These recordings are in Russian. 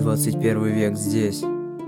21 век здесь.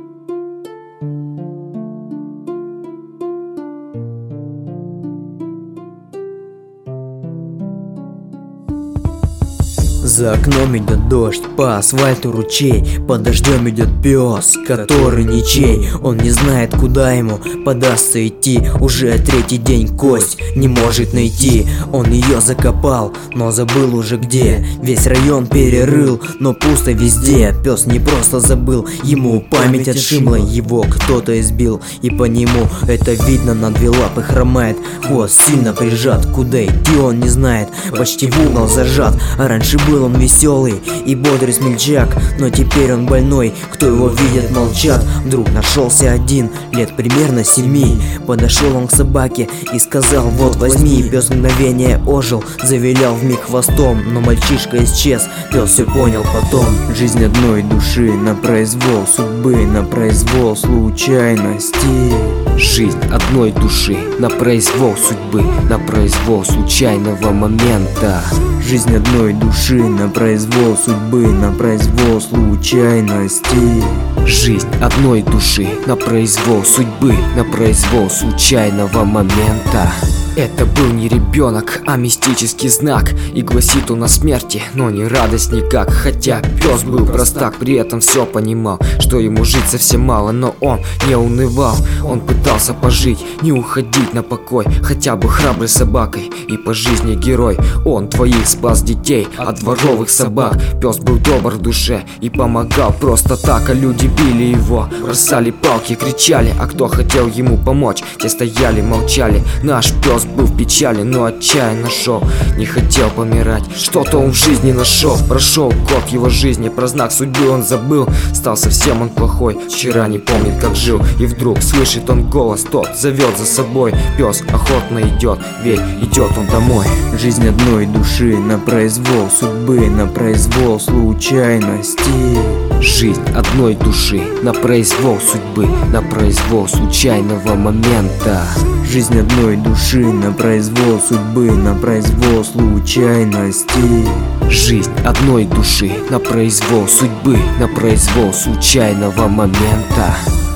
За окном идет дождь, по асфальту ручей, под дождем идет пес, который ничей. Он не знает, куда ему подастся идти. Уже третий день кость не может найти. Он ее закопал, но забыл уже где. Весь район перерыл, но пусто везде. Пес не просто забыл, ему память отшибла. Его кто-то избил, и по нему это видно. На две лапы хромает, хвост сильно прижат. Куда идти он не знает, почти в угол зажат. А раньше был он веселый и бодрый смельчак, но теперь он больной, кто его видит, молчат. Вдруг нашелся один, лет примерно 7. Подошел он к собаке и сказал: вот возьми. Пес мгновение ожил, завилял вмиг хвостом, но мальчишка исчез, пес все понял потом. Жизнь одной души на произвол судьбы, на произвол случайностей. Жизнь одной души на произвол судьбы, на произвол случайного момента. Жизнь одной души на произвол судьбы, на произвол случайностей. Жизнь одной души на произвол судьбы, на произвол случайного момента. Это был не ребенок, а мистический знак. И гласит он о смерти, но не радость никак. Хотя пес был простак, при этом все понимал, что ему жить совсем мало, но он не унывал. Он пытался пожить, не уходить на покой, хотя бы храброй собакой и по жизни герой. Он твоих спас детей от дворовых собак. Пес был добр в душе и помогал просто так. А люди били его, бросали палки, кричали. А кто хотел ему помочь, те стояли, молчали. Наш пес был в печали, но отчаянно шел, не хотел помирать. Что-то он в жизни нашел. Прошел год его жизни, про знак судьбы он забыл. Стал совсем он плохой, вчера не помнит, как жил. И вдруг слышит он голос, тот зовет за собой. Пес охотно идет, ведь идет он домой. Жизнь одной души на произвол судьбы, на произвол случайностей. Жизнь одной души на произвол судьбы, на произвол случайного момента. Жизнь одной души на произвол судьбы, на произвол случайностей. Жизнь одной души на произвол судьбы, на произвол случайного момента.